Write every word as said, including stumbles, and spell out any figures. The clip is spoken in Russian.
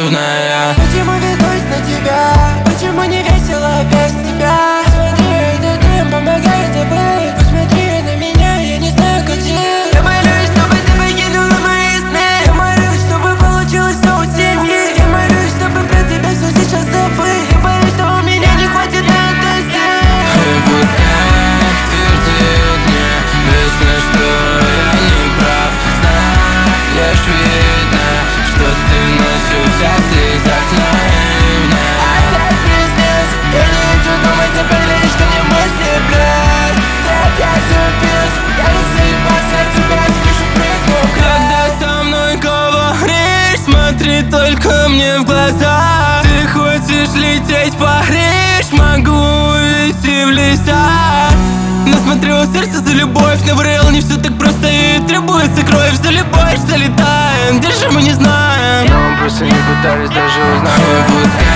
наивная. Почему ведусь на тебя? Почему не весело без тебя? Смотри, этот дым помогает забыть. Посмотри на меня, я не знаю, как жить. Я молюсь, чтобы ты покинула мои сны. Я молюсь, чтобы получилось все у семьи. Я молюсь, чтобы про тебя все сейчас забыть. Я боюсь, что у меня не хватит на это сил. И пускай твердит мне вечно, что я не прав. Знаешь, видно, что ты носишься в слезах наивно. Опять пиздец, я не хочу думать, теперь лишь ко мне мысли, блядь. Ты опять убил, я не заебался от тебя, тише прыгну. Когда со мной говоришь, смотри только мне в глаза. Ты хочешь лететь в Париж, могу вести в леса. Насмотрел сердце за любовь, наврал, не все так просто и требуется кровь. За любовь залетаем, где же мы не знаем, Но мы просто не пытались даже узнать. Пускай